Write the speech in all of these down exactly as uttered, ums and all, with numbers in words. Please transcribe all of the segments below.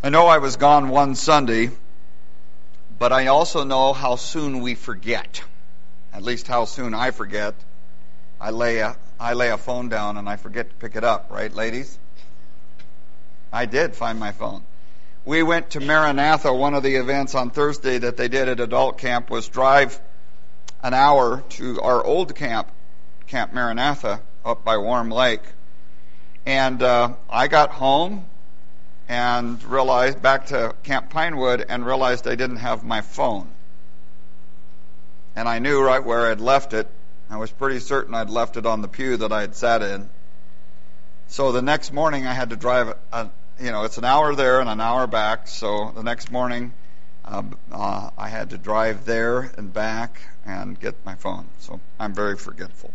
I know I was gone one Sunday, but I also know how soon we forget. At least how soon I forget. I lay a, I lay a phone down and I forget to pick it up, right, ladies? I did find my phone. We went to Maranatha. One of the events on Thursday that they did at adult camp was drive an hour to our old camp, Camp Maranatha, up by Warm Lake. And uh, I got home and realized, back to Camp Pinewood, and realized I didn't have my phone. And I knew right where I'd left it. I was pretty certain I'd left it on the pew that I had sat in. So the next morning I had to drive, a, you know, it's an hour there and an hour back. So the next morning uh, uh, I had to drive there and back and get my phone. So I'm very forgetful.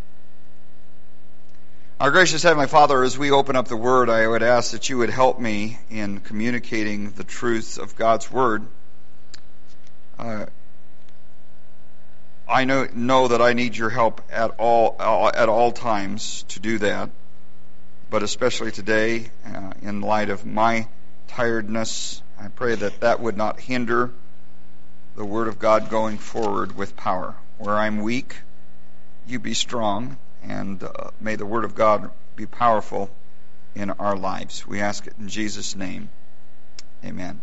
Our gracious Heavenly Father, as we open up the Word, I would ask that you would help me in communicating the truths of God's Word. Uh, I know, know that I need your help at all at all times to do that, but especially today, uh, in light of my tiredness, I pray that that would not hinder the Word of God going forward with power. Where I'm weak, you be strong. And uh, may the Word of God be powerful in our lives. We ask it in Jesus' name. Amen.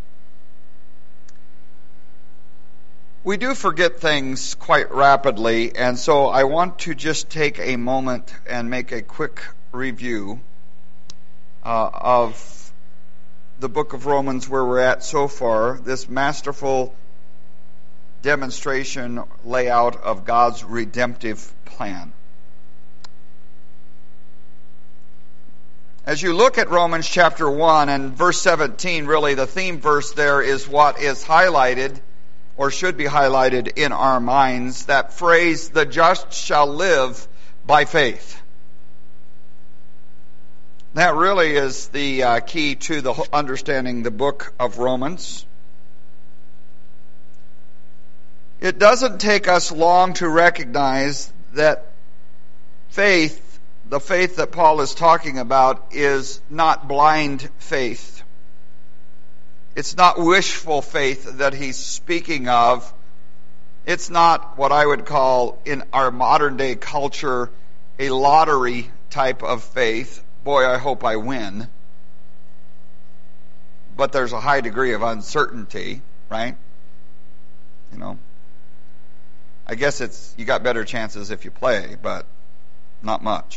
We do forget things quite rapidly, and so I want to just take a moment and make a quick review uh, of the book of Romans where we're at so far, this masterful demonstration, layout of God's redemptive plan. As you look at Romans chapter one and verse seventeen, really the theme verse there is what is highlighted or should be highlighted in our minds. That phrase, the just shall live by faith. That really is the uh, key to the understanding the book of Romans. It doesn't take us long to recognize that faith, the faith that Paul is talking about, is not blind faith. It's not wishful faith that he's speaking of. It's not what I would call in our modern day culture a lottery type of faith. Boy, I hope I win. But there's a high degree of uncertainty, right? You know, I guess it's, you got better chances if you play, but not much.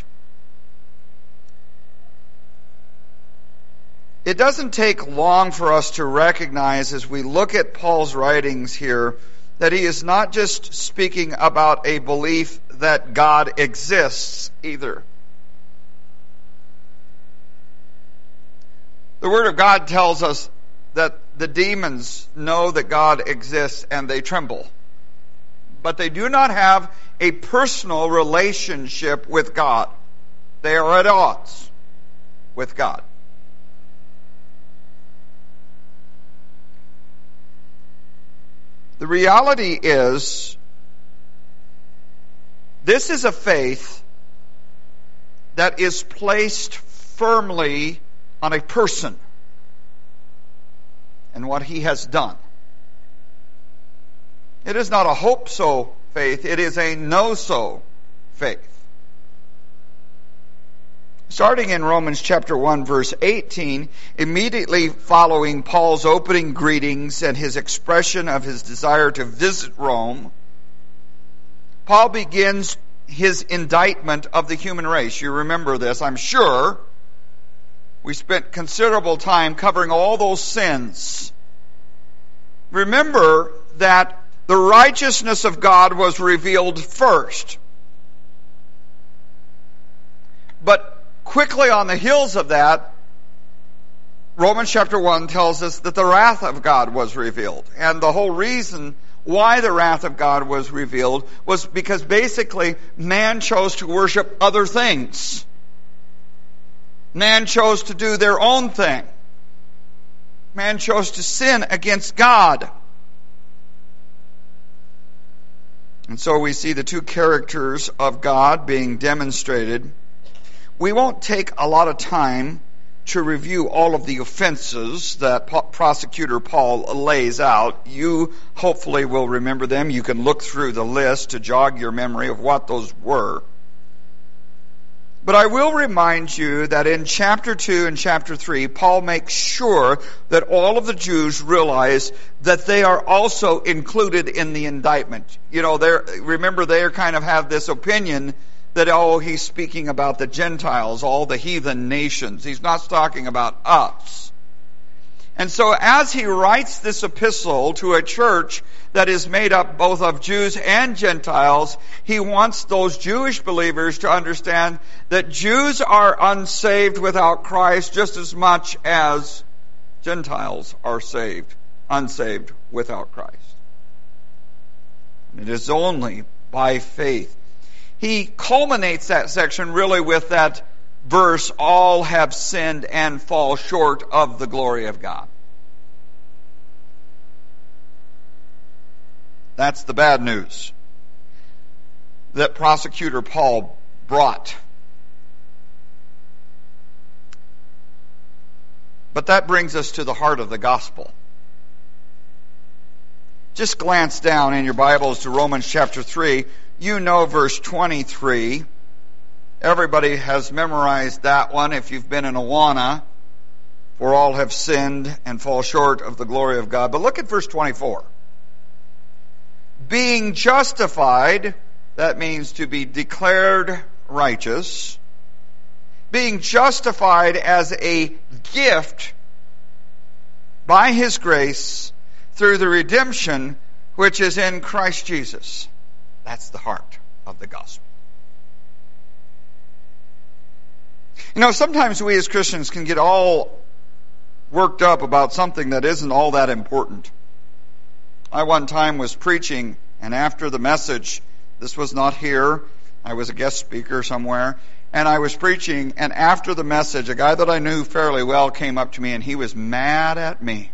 It doesn't take long for us to recognize as we look at Paul's writings here that he is not just speaking about a belief that God exists either. The Word of God tells us that the demons know that God exists and they tremble. But they do not have a personal relationship with God. They are at odds with God. The reality is, this is a faith that is placed firmly on a person and what he has done. It is not a hope-so faith, it is a know-so faith. Starting in Romans chapter one, verse eighteen, immediately following Paul's opening greetings and his expression of his desire to visit Rome, Paul begins his indictment of the human race. You remember this, I'm sure. We spent considerable time covering all those sins. Remember that the righteousness of God was revealed first. But quickly on the heels of that, Romans chapter one tells us that the wrath of God was revealed. And the whole reason why the wrath of God was revealed was because basically man chose to worship other things. Man chose to do their own thing. Man chose to sin against God. And so we see the two characters of God being demonstrated. We won't take a lot of time to review all of the offenses that prosecutor Paul lays out. You hopefully will remember them. You can look through the list to jog your memory of what those were. But I will remind you that in chapter two and chapter three, Paul makes sure that all of the Jews realize that they are also included in the indictment. You know, they're, remember they kind of have this opinion that, oh, he's speaking about the Gentiles, all the heathen nations. He's not talking about us. And so as he writes this epistle to a church that is made up both of Jews and Gentiles, he wants those Jewish believers to understand that Jews are unsaved without Christ just as much as Gentiles are saved, unsaved without Christ. It is only by faith. He culminates that section really with that verse, all have sinned and fall short of the glory of God. That's the bad news that prosecutor Paul brought. But that brings us to the heart of the gospel. Just glance down in your Bibles to Romans chapter three. You know verse twenty-three. Everybody has memorized that one if you've been in Awana. For all have sinned and fall short of the glory of God. But look at verse twenty-four. Being justified, that means to be declared righteous. Being justified as a gift by His grace through the redemption which is in Christ Jesus. That's the heart of the gospel. You know, sometimes we as Christians can get all worked up about something that isn't all that important. I one time was preaching, and after the message, this was not here, I was a guest speaker somewhere, and I was preaching, and after the message, a guy that I knew fairly well came up to me, and he was mad at me.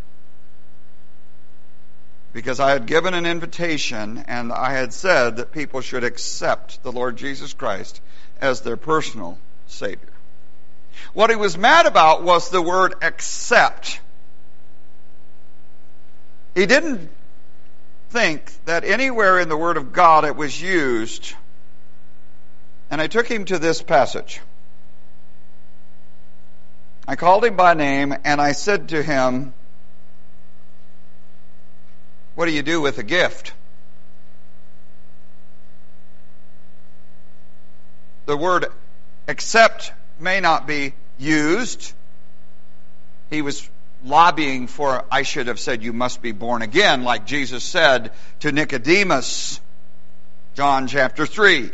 Because I had given an invitation, and I had said that people should accept the Lord Jesus Christ as their personal Savior. What he was mad about was the word accept. He didn't think that anywhere in the Word of God it was used. And I took him to this passage. I called him by name and I said to him, what do you do with a gift? The word accept may not be used. He was lobbying for, I should have said, you must be born again, like Jesus said to Nicodemus, John chapter three.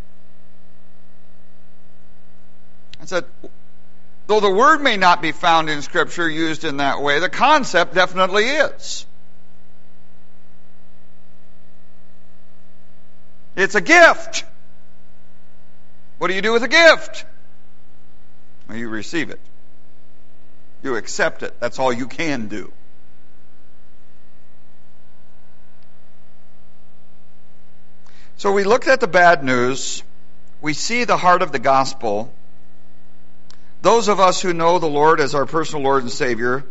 I said, though the word may not be found in Scripture used in that way, the concept definitely is. It's a gift. What do you do with a gift? Well, you receive it. You accept it. That's all you can do. So we looked at the bad news. We see the heart of the gospel. Those of us who know the Lord as our personal Lord and Savior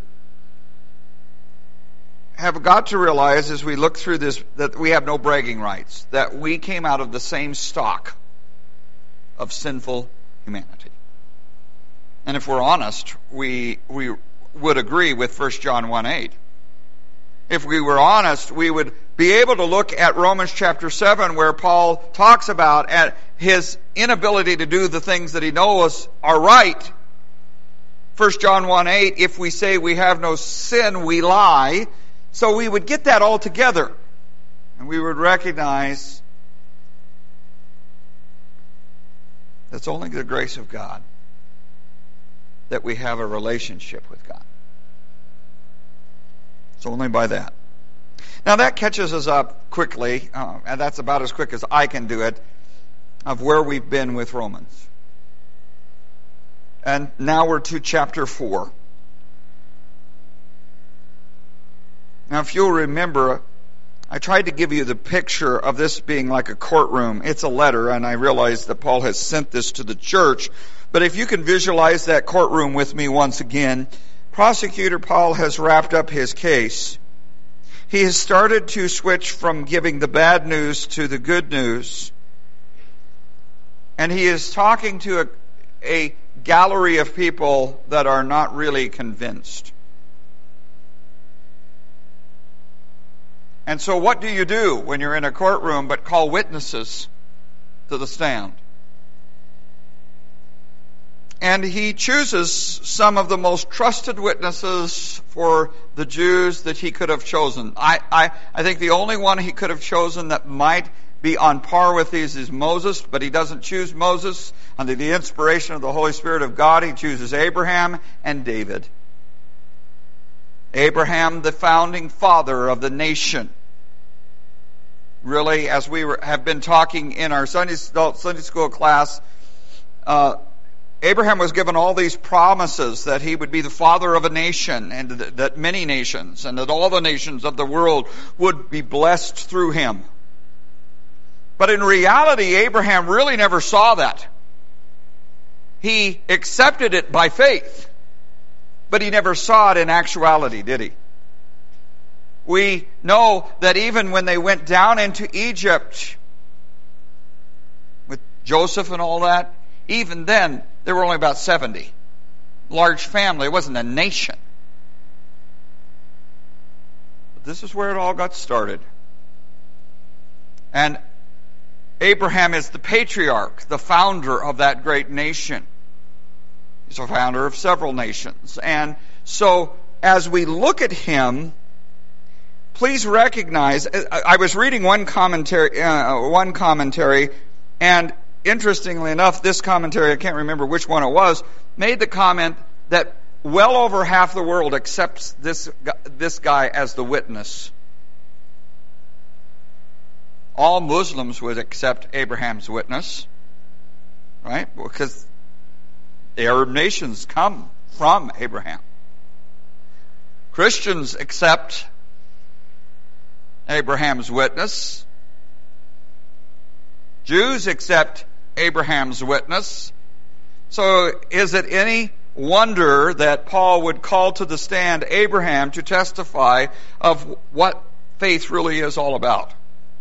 have got to realize as we look through this that we have no bragging rights, that we came out of the same stock of sinful humanity. And if we're honest, we we would agree with First John one eight. If we were honest, we would be able to look at Romans chapter seven where Paul talks about at his inability to do the things that he knows are right. First John one eight, if we say we have no sin, we lie. So we would get that all together. And we would recognize it's only the grace of God that we have a relationship with God. It's only by that. Now that catches us up quickly, uh, and that's about as quick as I can do it, of where we've been with Romans. And now we're to chapter four. Now if you'll remember, I tried to give you the picture of this being like a courtroom. It's a letter, and I realize that Paul has sent this to the church. But if you can visualize that courtroom with me once again, Prosecutor Paul has wrapped up his case. He has started to switch from giving the bad news to the good news. And he is talking to a, a gallery of people that are not really convinced. And so what do you do when you're in a courtroom but call witnesses to the stand? And he chooses some of the most trusted witnesses for the Jews that he could have chosen. I, I, I think the only one he could have chosen that might be on par with these is Moses, but he doesn't choose Moses. Under the inspiration of the Holy Spirit of God, he chooses Abraham and David. Abraham, the founding father of the nation. Really, as we were, have been talking in our Sunday, Sunday school class, uh, Abraham was given all these promises that he would be the father of a nation, and that many nations, and that all the nations of the world would be blessed through him. But in reality, Abraham really never saw that. He accepted it by faith, but he never saw it in actuality, did he? We know that even when they went down into Egypt with Joseph and all that, even then, there were only about seventy. Large family. It wasn't a nation. But this is where it all got started. And Abraham is the patriarch, the founder of that great nation. He's a founder of several nations. And so, as we look at him, please recognize, I was reading one commentary, uh, one commentary, and interestingly enough, this commentary, I can't remember which one it was, made the comment that well over half the world accepts this, this guy as the witness. All Muslims would accept Abraham's witness, right? Because the Arab nations come from Abraham. Christians accept Abraham's witness. Jews accept Abraham's witness. So is it any wonder that Paul would call to the stand Abraham to testify of what faith really is all about?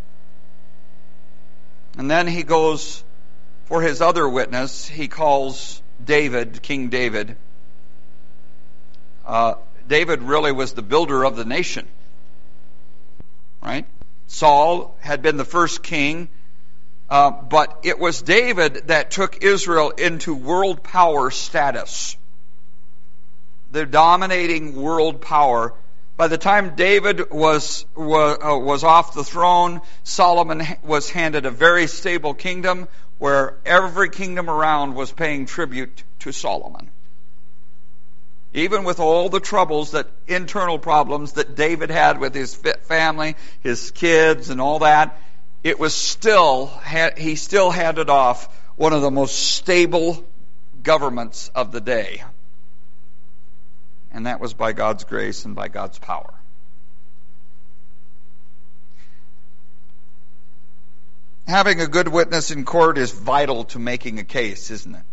And then he goes for his other witness. He calls David, King David. Uh, David really was the builder of the nation. Right? Saul had been the first king, uh, but it was David that took Israel into world power status. The dominating world power. By the time David was was, uh, was off the throne, Solomon was handed a very stable kingdom where every kingdom around was paying tribute to Solomon. Even with all the troubles, that internal problems that David had with his family, his kids, and all that, it was still he still handed off one of the most stable governments of the day. And that was by God's grace and by God's power. Having a good witness in court is vital to making a case, isn't it?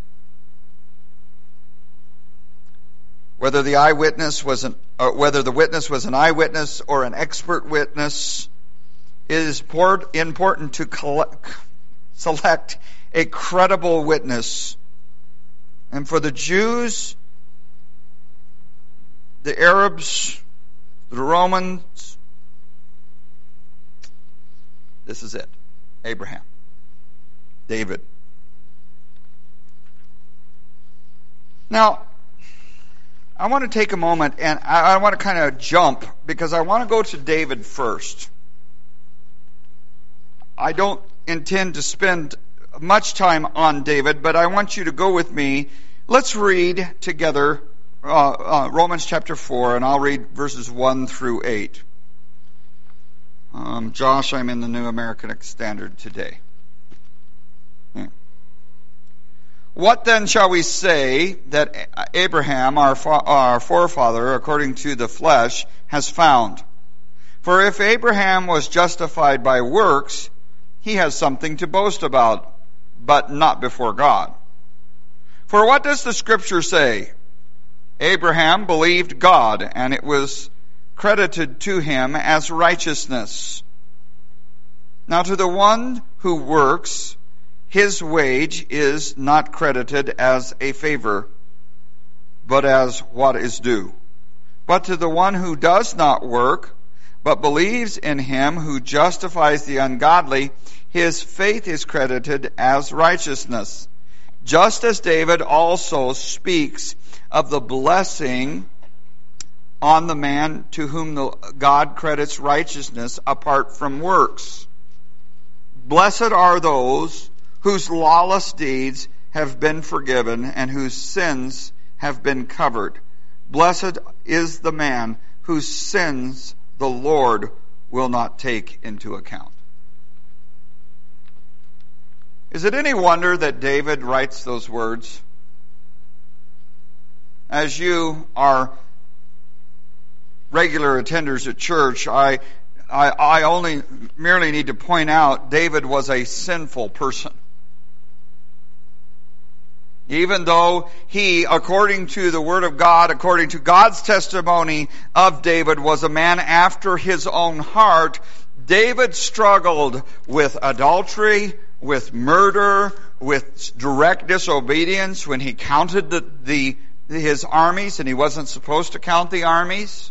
Whether the eyewitness was an, or whether the witness was an eyewitness or an expert witness, it is important to collect, select a credible witness. And for the Jews, the Arabs, the Romans, this is it. Abraham, David. Now, I want to take a moment and I, I want to kind of jump because I want to go to David first. I don't intend to spend much time on David, but I want you to go with me. Let's read together uh, uh, Romans chapter four, and I'll read verses one through eight. Um, Josh, I'm in the New American Standard today. Yeah. What then shall we say that Abraham, our, fa- our forefather, according to the flesh, has found? For if Abraham was justified by works, he has something to boast about, but not before God. For what does the Scripture say? Abraham believed God, and it was credited to him as righteousness. Now to the one who works, his wage is not credited as a favor, but as what is due. But to the one who does not work, but believes in him who justifies the ungodly, his faith is credited as righteousness. Just as David also speaks of the blessing on the man to whom the God credits righteousness apart from works. Blessed are those whose lawless deeds have been forgiven and whose sins have been covered. Blessed is the man whose sins the Lord will not take into account. Is it any wonder that David writes those words? As you are regular attenders at church, I, I, I only merely need to point out David was a sinful person. Even though he, according to the Word of God, according to God's testimony of David, was a man after his own heart, David struggled with adultery, with murder, with direct disobedience when he counted the, the his armies and he wasn't supposed to count the armies.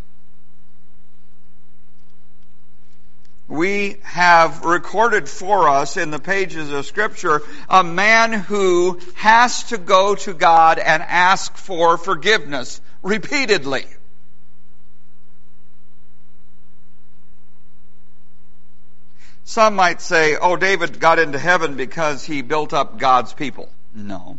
We have recorded for us in the pages of Scripture a man who has to go to God and ask for forgiveness repeatedly. Some might say, oh, David got into heaven because he built up God's people. No.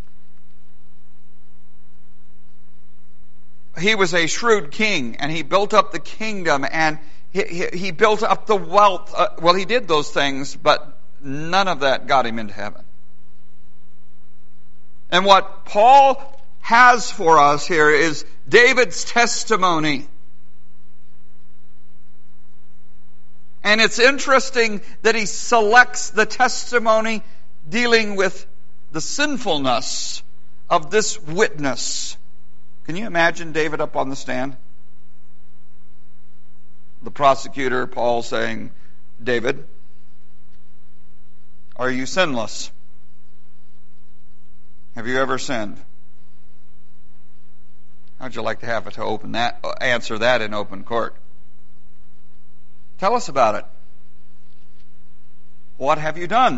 He was a shrewd king, and he built up the kingdom, and he, he, he built up the wealth. Uh, well, he did those things, but none of that got him into heaven. And what Paul has for us here is David's testimony. And it's interesting that he selects the testimony dealing with the sinfulness of this witness. Can you imagine David up on the stand? The prosecutor, Paul, saying, David, are you sinless? Have you ever sinned? How'd you like to have it to open that, answer that in open court? Tell us about it. What have you done?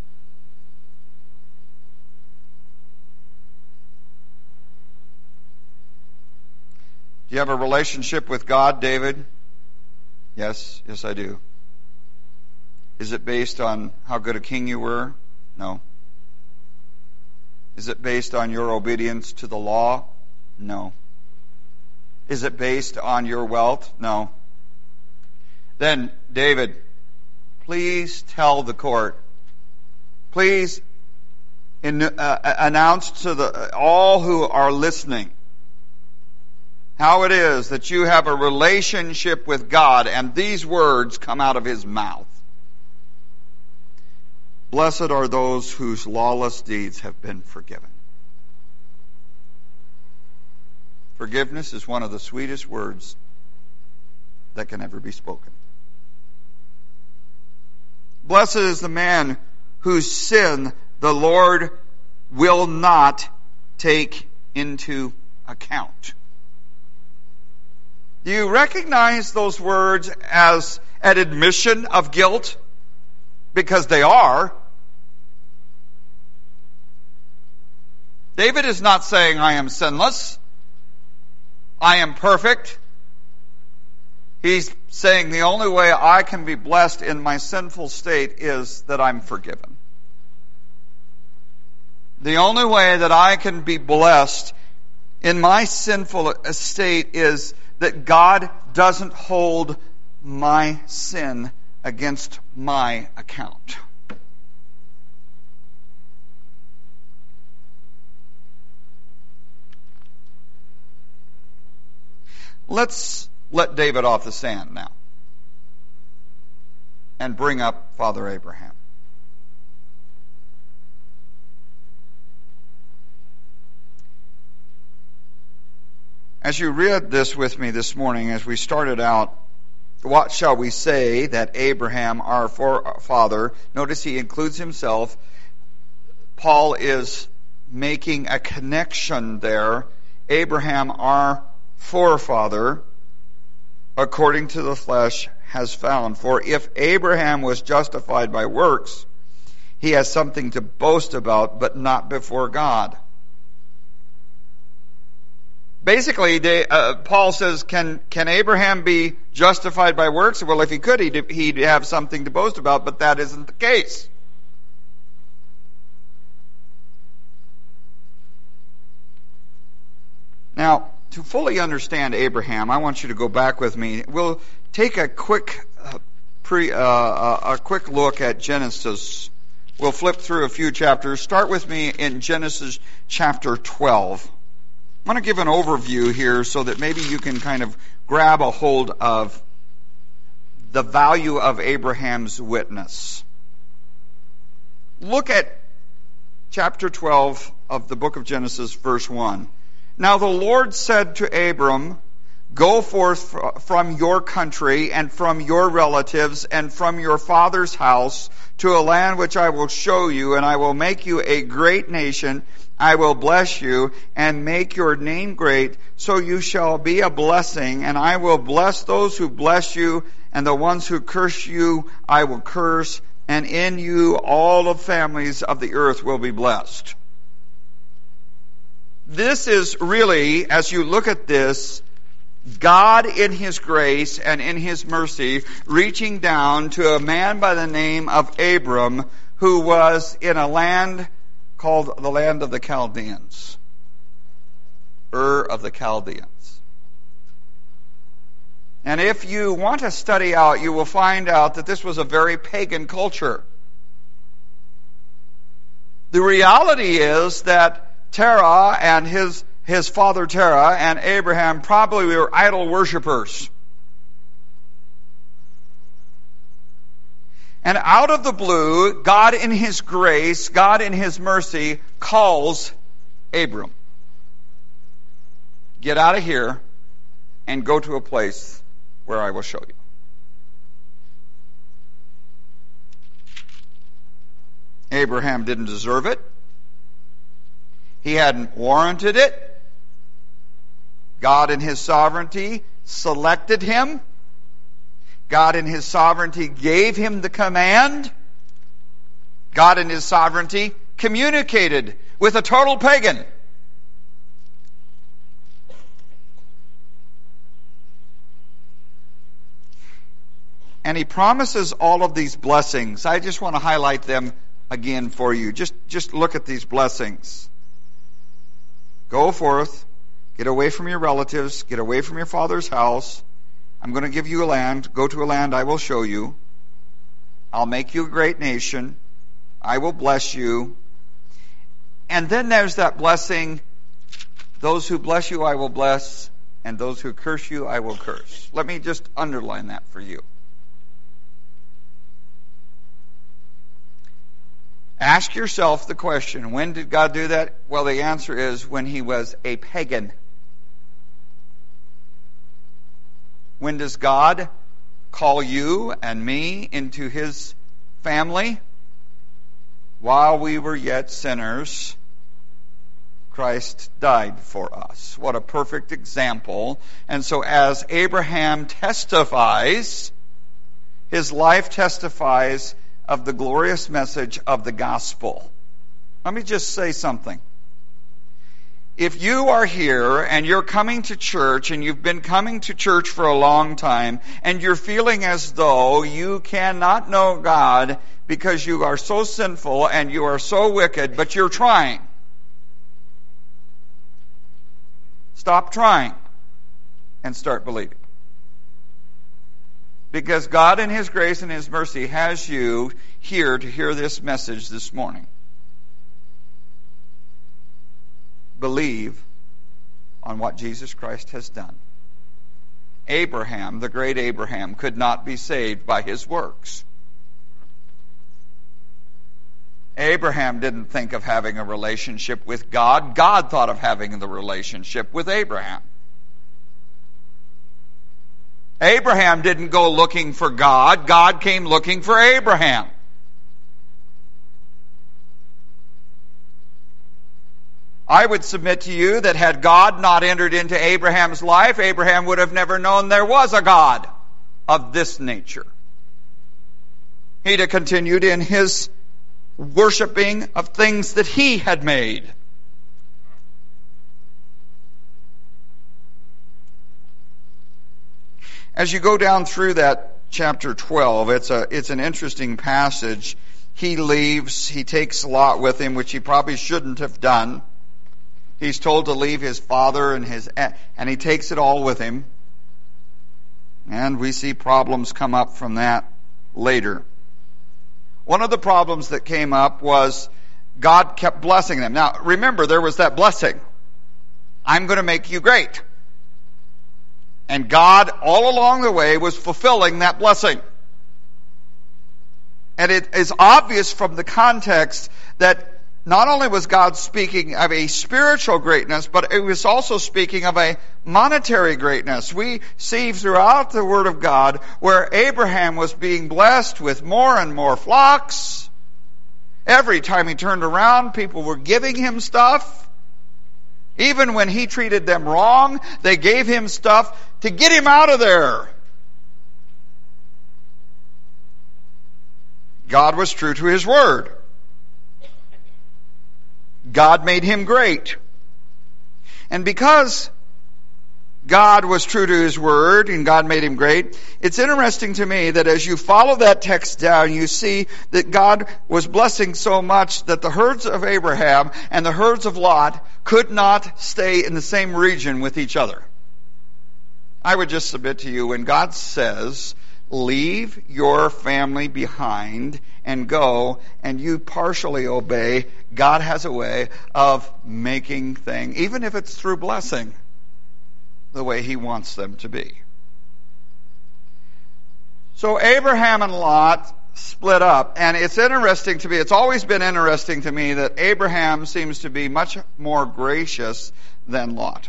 Do you have a relationship with God, David? Yes, yes I do. Is it based on how good a king you were? No. Is it based on your obedience to the law? No. Is it based on your wealth? No. Then, David, please tell the court, please in, uh, announce to the, all who are listening how it is that you have a relationship with God, and these words come out of his mouth. Blessed are those whose lawless deeds have been forgiven. Forgiveness is one of the sweetest words that can ever be spoken. Blessed is the man whose sin the Lord will not take into account. Do you recognize those words as an admission of guilt? Because they are. David is not saying, I am sinless. I am perfect. He's saying the only way I can be blessed in my sinful state is that I'm forgiven. The only way that I can be blessed in my sinful state is that God doesn't hold my sin against my account. Let's let David off the stand now. and bring up Father Abraham. As you read this with me this morning, as we started out, what shall we say that Abraham, our forefather, notice he includes himself. Paul is making a connection there. Abraham, our forefather, according to the flesh, has found. For if Abraham was justified by works, he has something to boast about, but not before God. Basically, they, uh, Paul says, can can Abraham be justified by works? Well, if he could, he'd, he'd have something to boast about, but that isn't the case. Now, to fully understand Abraham, I want you to go back with me. We'll take a quick uh, pre uh, a quick look at Genesis. We'll flip through a few chapters. Start with me in Genesis chapter twelve. I'm going to give an overview here so that maybe you can kind of grab a hold of the value of Abraham's witness. Look at chapter twelve of the book of Genesis, verse one. Now the Lord said to Abram, go forth from your country and from your relatives and from your father's house to a land which I will show you, and I will make you a great nation. I will bless you and make your name great, so you shall be a blessing, and I will bless those who bless you, and the ones who curse you I will curse, and in you all the families of the earth will be blessed. This is really, as you look at this, God in His grace and in His mercy reaching down to a man by the name of Abram, who was in a land called the land of the Chaldeans. Ur of the Chaldeans. And if you want to study out, you will find out that this was a very pagan culture. The reality is that Terah and his, his father Terah and Abraham probably were idol worshippers. And out of the blue, God in His grace, God in His mercy, calls Abram. Get out of here and go to a place where I will show you. Abraham didn't deserve it. He hadn't warranted it. God in His sovereignty selected him. God in His sovereignty gave him the command. God in His sovereignty communicated with a total pagan. And He promises all of these blessings. I just want to highlight them again for you. Just, just look at these blessings. Go forth, get away from your relatives, get away from your father's house. I'm going to give you a land. Go to a land I will show you. I'll make you a great nation. I will bless you. And then there's that blessing. Those who bless you I will bless, and those who curse you I will curse. Let me just underline that for you. Ask yourself the question, when did God do that? Well, the answer is when He was a pagan. When does God call you and me into His family? While we were yet sinners, Christ died for us. What a perfect example. And so as Abraham testifies, his life testifies of the glorious message of the gospel. Let me just say something. If you are here and you're coming to church and you've been coming to church for a long time and you're feeling as though you cannot know God because you are so sinful and you are so wicked, but you're trying. Stop trying and start believing. Because God in His grace and His mercy has you here to hear this message this morning. Believe on what Jesus Christ has done. Abraham, the great Abraham, could not be saved by his works. Abraham didn't think of having a relationship with God. God thought of having the relationship with Abraham. Abraham didn't go looking for God. God came looking for Abraham. I would submit to you that had God not entered into Abraham's life, Abraham would have never known there was a God of this nature. He'd have continued in his worshiping of things that he had made. As you go down through that chapter twelve, it's a it's an interesting passage. He leaves, he takes Lot with him, which he probably shouldn't have done. He's told to leave his father and his and he takes it all with him. And we see problems come up from that later. One of the problems that came up was God kept blessing them. Now, remember, there was that blessing. I'm going to make you great. And God, all along the way, was fulfilling that blessing. And it is obvious from the context that not only was God speaking of a spiritual greatness, but it was also speaking of a monetary greatness. We see throughout the Word of God where Abraham was being blessed with more and more flocks. Every time he turned around, people were giving him stuff. Even when he treated them wrong, they gave him stuff to get him out of there. God was true to His Word. God made him great. And because God was true to His Word and God made him great, it's interesting to me that as you follow that text down, you see that God was blessing so much that the herds of Abraham and the herds of Lot could not stay in the same region with each other. I would just submit to you, when God says, leave your family behind and go, and you partially obey, God has a way of making things, even if it's through blessing, the way He wants them to be. So Abraham and Lot split up, and it's interesting to me, it's always been interesting to me that Abraham seems to be much more gracious than Lot.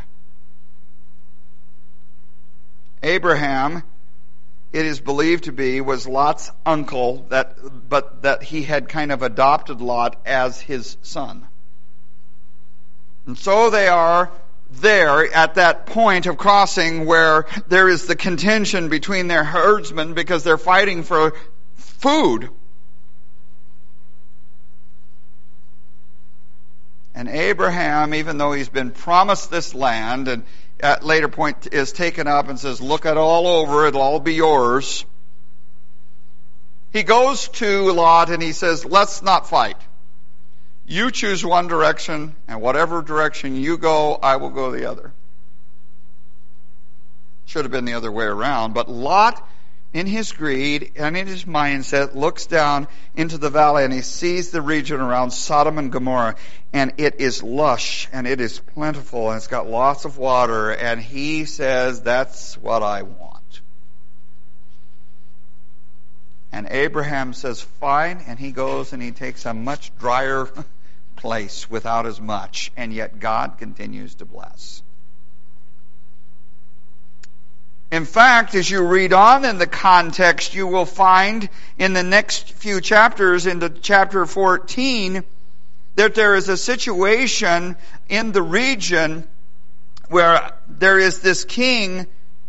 Abraham, it is believed to be, was Lot's uncle, that but that he had kind of adopted Lot as his son. And so they are there at that point of crossing where there is the contention between their herdsmen because they're fighting for food. And Abraham, even though he's been promised this land, and at later point is taken up and says, look at all over, it'll all be yours. He goes to Lot and he says, let's not fight. You choose one direction, and whatever direction you go, I will go the other. Should have been the other way around, but Lot, in his greed and in his mindset, looks down into the valley and he sees the region around Sodom and Gomorrah, and it is lush and it is plentiful and it's got lots of water, and he says, that's what I want. And Abraham says, fine, and he goes and he takes a much drier place without as much, and yet God continues to bless. In fact, as you read on in the context, you will find in the next few chapters, into chapter fourteen, that there is a situation in the region where there is this king,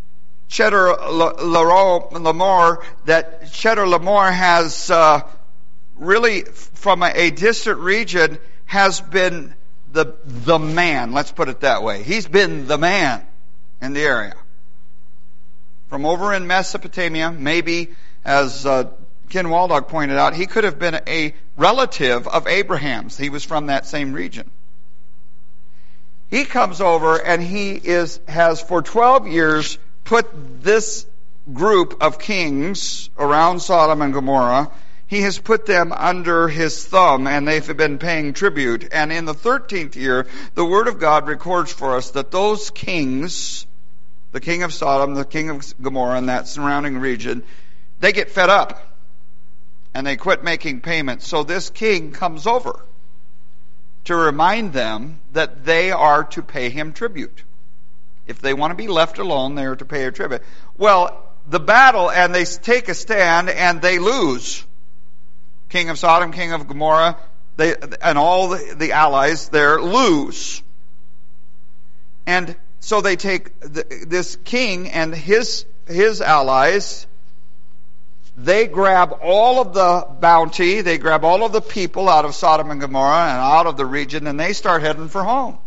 Chedorlaomer, that Chedorlaomer has uh, really, from a, a distant region, has been the the man. Let's put it that way. He's been the man in the area. From over in Mesopotamia, maybe, as uh, Ken Waldog pointed out, he could have been a relative of Abraham's. He was from that same region. He comes over and he is has for twelve years put this group of kings around Sodom and Gomorrah, he has put them under his thumb, and they've been paying tribute. And in the thirteenth year, the Word of God records for us that those kings, the king of Sodom, the king of Gomorrah, and that surrounding region, they get fed up. And they quit making payments. So this king comes over to remind them that they are to pay him tribute. If they want to be left alone, they are to pay a tribute. Well, the battle, and they take a stand, and they lose. King of Sodom, king of Gomorrah, they, and all the, the allies there lose. And so they take the, this king and his his allies. They grab all of the bounty, they grab all of the people out of Sodom and Gomorrah and out of the region, and they start heading for home.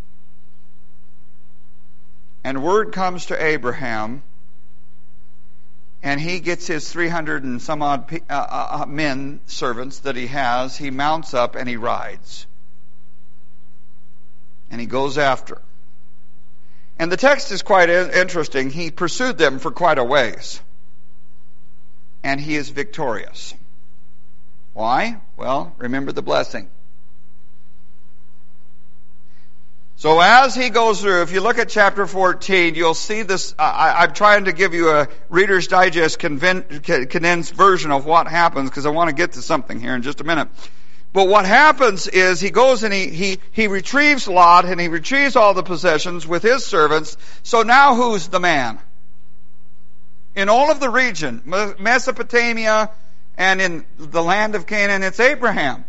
And word comes to Abraham, and he gets his three hundred and some odd uh, uh, men, servants that he has. He mounts up and he rides. And he goes after. And the text is quite interesting. He pursued them for quite a ways. And he is victorious. Why? Well, remember the blessing. So as he goes through, if you look at chapter fourteen, you'll see this. I, I'm trying to give you a Reader's Digest condensed version of what happens, because I want to get to something here in just a minute. But what happens is he goes and he, he, he retrieves Lot, and he retrieves all the possessions with his servants. So now who's the man? In all of the region, Mesopotamia and in the land of Canaan, it's Abraham.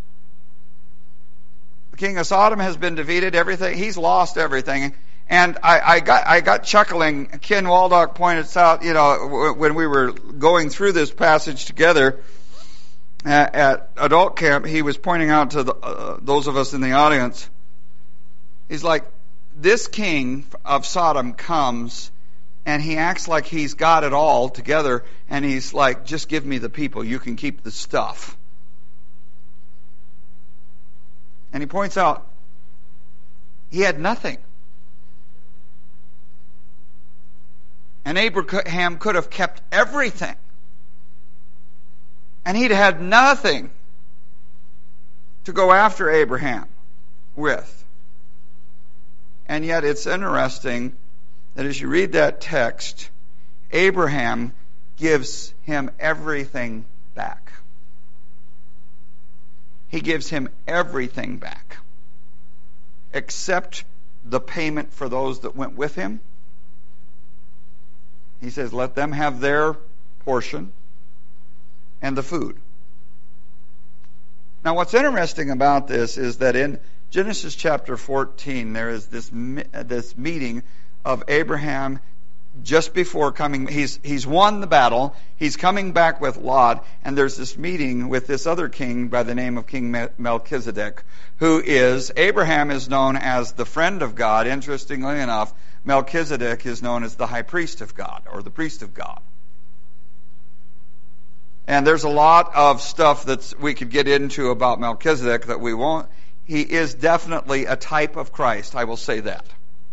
The king of Sodom has been defeated. Everything, he's lost everything. And I, I got I got chuckling. Ken Waldock pointed out, you know, when we were going through this passage together at, at adult camp, he was pointing out to the, uh, those of us in the audience. He's like, this king of Sodom comes. And he acts like he's got it all together, and he's like, just give me the people, you can keep the stuff. And he points out, he had nothing. And Abraham could have kept everything. And he'd had nothing to go after Abraham with. And yet it's interesting that as you read that text, Abraham gives him everything back. He gives him everything back, except the payment for those that went with him. He says, let them have their portion and the food. Now, what's interesting about this is that in Genesis chapter fourteen, there is this this meeting of Abraham just before coming. He's he's won the battle. He's coming back with Lot, and there's this meeting with this other king by the name of King Melchizedek, who is, Abraham is known as the friend of God. Interestingly enough, Melchizedek is known as the high priest of God, or the priest of God. And there's a lot of stuff that we could get into about Melchizedek that we won't. He is definitely a type of Christ, I will say that.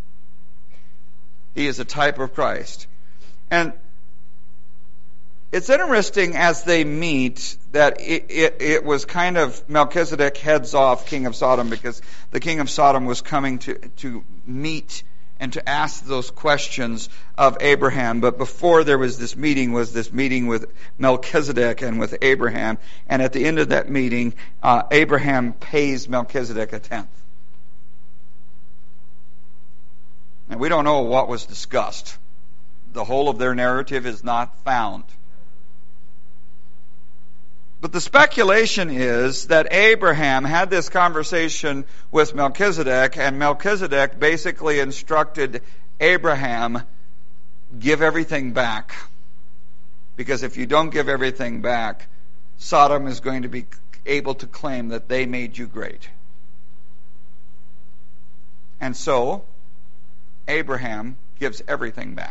He is a type of Christ. And it's interesting as they meet that it, it, it was kind of Melchizedek heads off King of Sodom, because the King of Sodom was coming to, to meet and to ask those questions of Abraham. But before there was this meeting, was this meeting with Melchizedek and with Abraham. And at the end of that meeting, uh, Abraham pays Melchizedek a tenth. And we don't know what was discussed. The whole of their narrative is not found. But the speculation is that Abraham had this conversation with Melchizedek, and Melchizedek basically instructed Abraham, give everything back. Because if you don't give everything back, Sodom is going to be able to claim that they made you great. And so, Abraham gives everything back.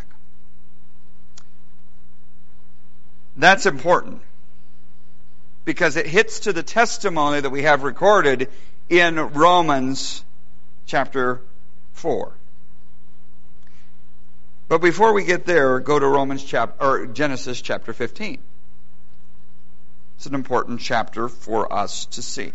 That's important, because it hits to the testimony that we have recorded in Romans chapter four. But before we get there, go to Romans chapter or Genesis chapter fifteen. It's an important chapter for us to see.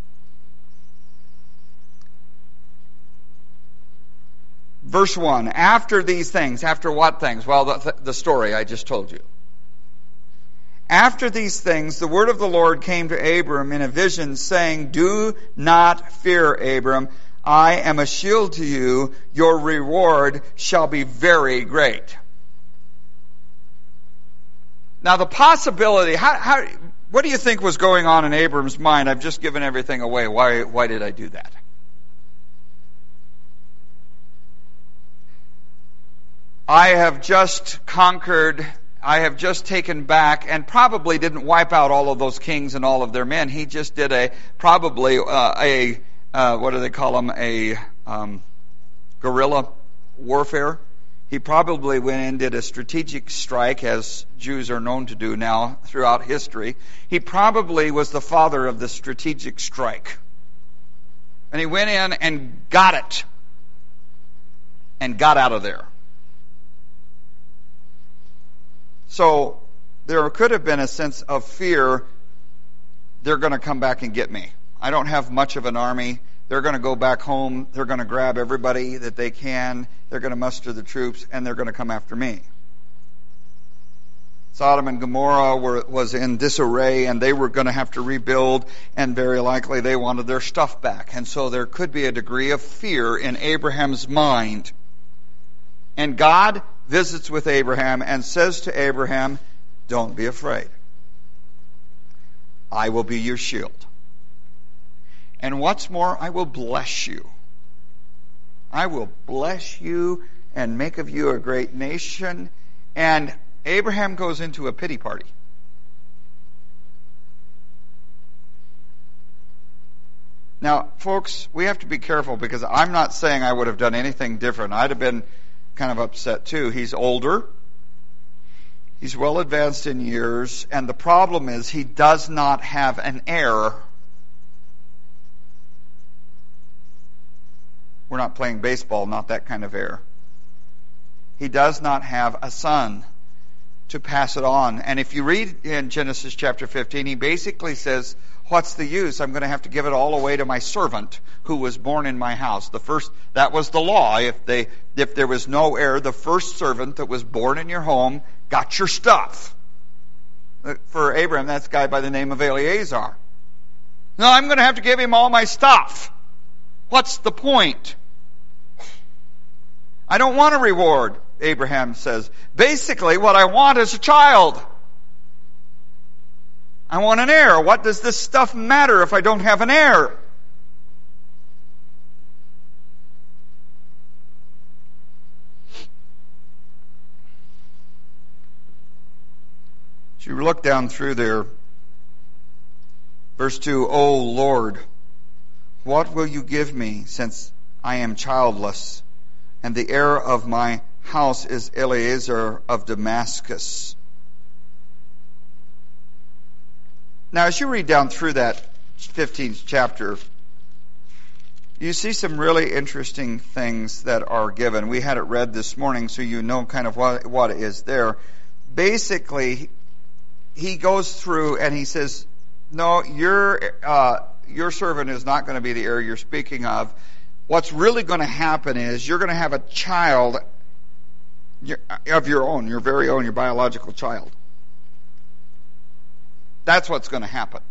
Verse one, after these things, after what things? Well, the, the story I just told you. After these things, the word of the Lord came to Abram in a vision, saying, Do not fear, Abram. I am a shield to you. Your reward shall be very great. Now the possibility, how, how, what do you think was going on in Abram's mind? I've just given everything away. Why, why did I do that? I have just conquered, I have just taken back, and probably didn't wipe out all of those kings and all of their men. He just did a, probably uh, a, uh, what do they call them, a um, guerrilla warfare. He probably went in and did a strategic strike, as Jews are known to do now throughout history. He probably was the father of the strategic strike. And he went in and got it. And got out of there. So there could have been a sense of fear. They're going to come back and get me. I don't have much of an army. They're going to go back home. They're going to grab everybody that they can. They're going to muster the troops, and they're going to come after me. Sodom and Gomorrah were, was in disarray, and they were going to have to rebuild, and very likely they wanted their stuff back. And so there could be a degree of fear in Abraham's mind. And God visits with Abraham and says to Abraham, Don't be afraid. I will be your shield. And what's more, I will bless you. I will bless you and make of you a great nation. And Abraham goes into a pity party. Now, folks, we have to be careful, because I'm not saying I would have done anything different. I'd have been kind of upset too. He's older. He's well advanced in years. And the problem is he does not have an heir. We're not playing baseball, not that kind of heir. He does not have a son to pass it on. And if you read in Genesis chapter fifteen, he basically says, what's the use? I'm going to have to give it all away to my servant who was born in my house. The first, that was the law. If they, if there was no heir, the first servant that was born in your home got your stuff. For Abraham, that's a guy by the name of Eleazar. No, I'm going to have to give him all my stuff. What's the point? I don't want a reward, Abraham says. Basically, what I want is a child. I want an heir. What does this stuff matter if I don't have an heir? As you look down through there, verse two, O Lord, what will you give me, since I am childless, and the heir of my house is Eliezer of Damascus? Now, as you read down through that fifteenth chapter, you see some really interesting things that are given. We had it read this morning, so you know kind of what, what is there. Basically, he goes through and he says, no, your uh, your servant is not going to be the heir you're speaking of. What's really going to happen is you're going to have a child of your own, your very own, your biological child. That's what's going to happen.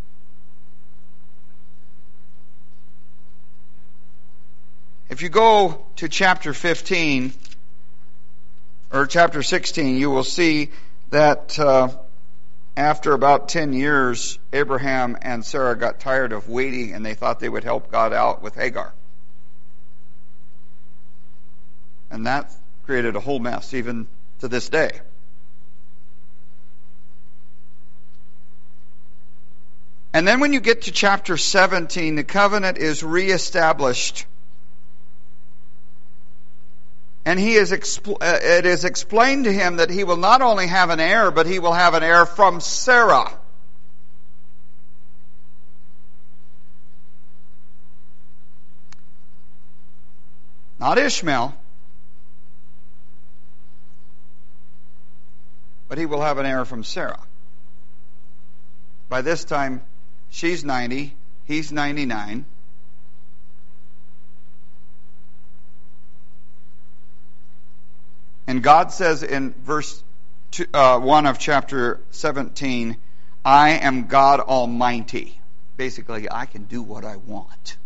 If you go to chapter fifteen or chapter sixteen, you will see that uh, after about ten years, Abraham and Sarah got tired of waiting, and they thought they would help God out with Hagar. And that created a whole mess, even to this day. And then when you get to chapter seventeen, the covenant is reestablished. And he is expl- uh, it is explained to him that he will not only have an heir, but he will have an heir from Sarah. Not Ishmael. But he will have an heir from Sarah. By this time, she's ninety, he's ninety-nine. And God says in verse two, uh, one of chapter seventeen, I am God Almighty. Basically, I can do what I want.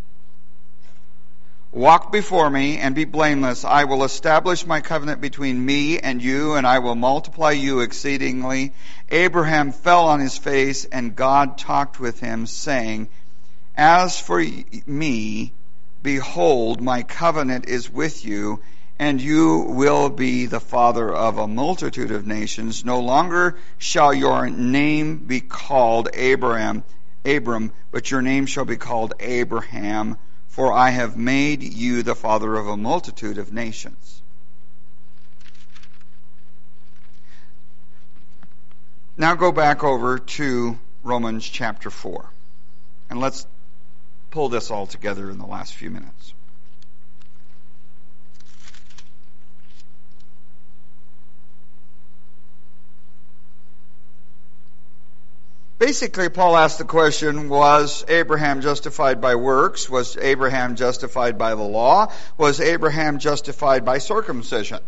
Walk before me and be blameless. I will establish my covenant between me and you, and I will multiply you exceedingly. Abraham fell on his face, and God talked with him, saying, As for me, behold, my covenant is with you, and you will be the father of a multitude of nations. No longer shall your name be called Abraham, Abram, but your name shall be called Abraham, for I have made you the father of a multitude of nations. Now go back over to Romans chapter four, and let's pull this all together in the last few minutes. Basically, Paul asked the question, was Abraham justified by works? Was Abraham justified by the law? Was Abraham justified by circumcision?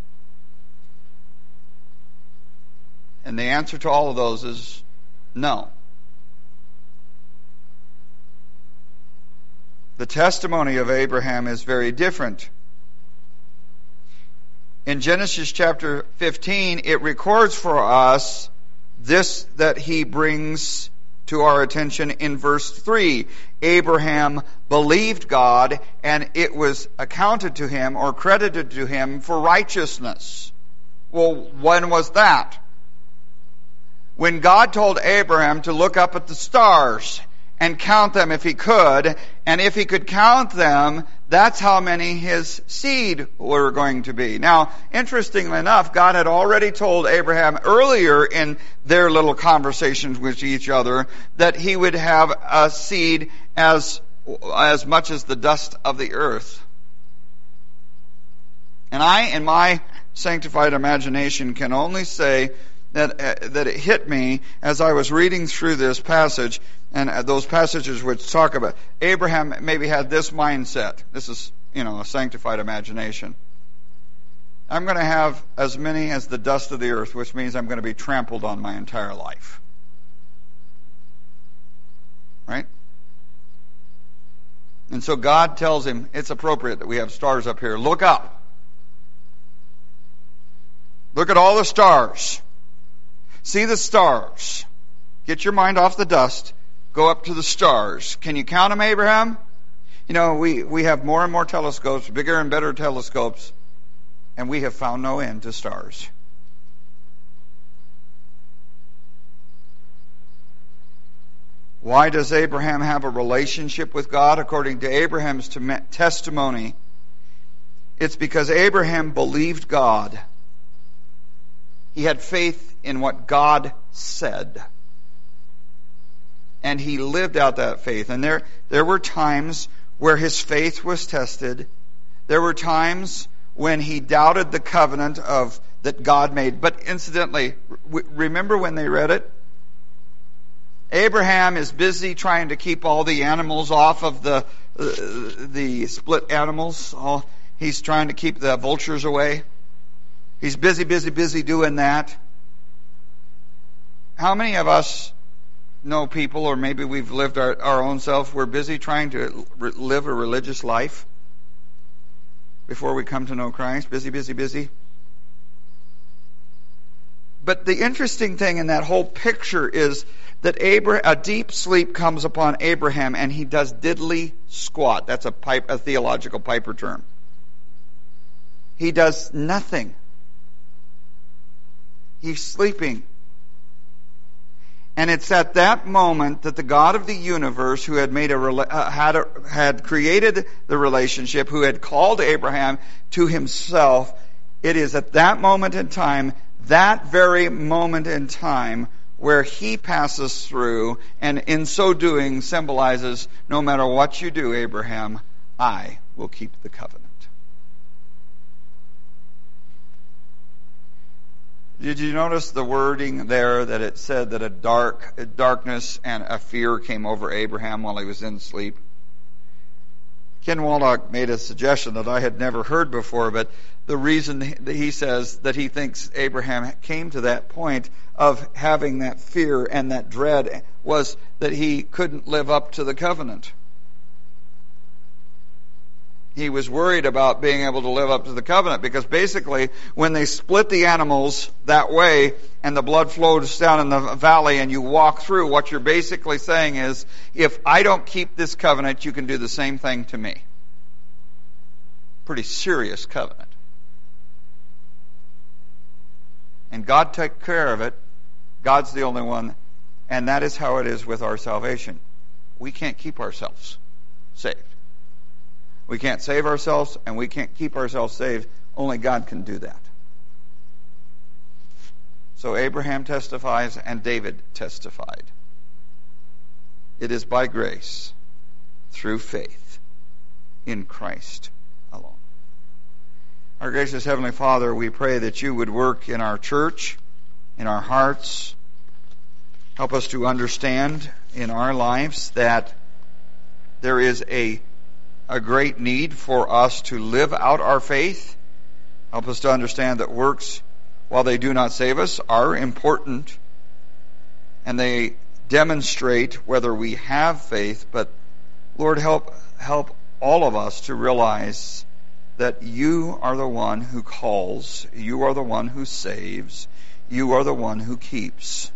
And the answer to all of those is no. The testimony of Abraham is very different. In Genesis chapter fifteen, it records for us this that he brings to our attention in verse three. Abraham believed God, and it was accounted to him or credited to him for righteousness. Well, when was that? When God told Abraham to look up at the stars and count them if he could, and if he could count them, that's how many his seed were going to be. Now, interestingly enough, God had already told Abraham earlier in their little conversations with each other that he would have a seed as, as much as the dust of the earth. And I, in my sanctified imagination, can only say that uh, that it hit me as I was reading through this passage, and uh, those passages which talk about Abraham maybe had this mindset. This is, you know, a sanctified imagination. I'm going to have as many as the dust of the earth, which means I'm going to be trampled on my entire life. Right? And so God tells him it's appropriate that we have stars up here. Look up. Look at all the stars. See the stars. Get your mind off the dust. Go up to the stars. Can you count them, Abraham? You know, we, we have more and more telescopes, bigger and better telescopes, and we have found no end to stars. Why does Abraham have a relationship with God? According to Abraham's testimony, it's because Abraham believed God. He had faith in what God said. And he lived out that faith. And there, there were times where his faith was tested. There were times when he doubted the covenant of that God made. But incidentally, remember when they read it? Abraham is busy trying to keep all the animals off of the uh, the split animals. All, he's trying to keep the vultures away. He's busy, busy, busy doing that. How many of us know people, or maybe we've lived our, our own self, we're busy trying to re- live a religious life before we come to know Christ? Busy, busy, busy. But the interesting thing in that whole picture is that Abra- a deep sleep comes upon Abraham, and he does diddly squat. That's a, pipe, a theological Piper term. He does nothing. He's sleeping. And it's at that moment that the God of the universe, who had made a uh, had a, had created the relationship, who had called Abraham to himself, it is at that moment in time, that very moment in time, where he passes through, and in so doing symbolizes, no matter what you do, Abraham, I will keep the covenant. Did you notice the wording there that it said that a dark a darkness and a fear came over Abraham while he was in sleep? Ken Waldock made a suggestion that I had never heard before, but the reason that he says that he thinks Abraham came to that point of having that fear and that dread was that he couldn't live up to the covenant. He was worried about being able to live up to the covenant because basically when they split the animals that way and the blood flows down in the valley and you walk through, what you're basically saying is, if I don't keep this covenant, you can do the same thing to me. Pretty serious covenant. And God took care of it. God's the only one. And that is how it is with our salvation. We can't keep ourselves saved. We can't save ourselves, and we can't keep ourselves saved. Only God can do that. So Abraham testifies, and David testified. It is by grace, through faith, in Christ alone. Our gracious Heavenly Father, we pray that you would work in our church, in our hearts. Help us to understand in our lives that there is a a great need for us to live out our faith. Help us to understand that works, while they do not save us, are important, and they demonstrate whether we have faith. But Lord, help help all of us to realize that you are the one who calls, you are the one who saves, you are the one who keeps.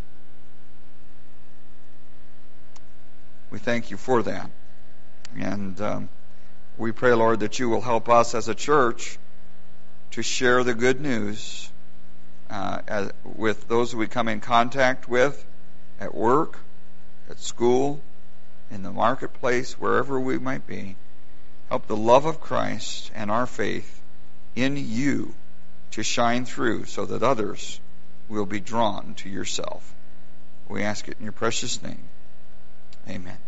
We thank you for that. And um, we pray, Lord, that you will help us as a church to share the good news uh, as, with those we come in contact with at work, at school, in the marketplace, wherever we might be. Help the love of Christ and our faith in you to shine through so that others will be drawn to yourself. We ask it in your precious name. Amen.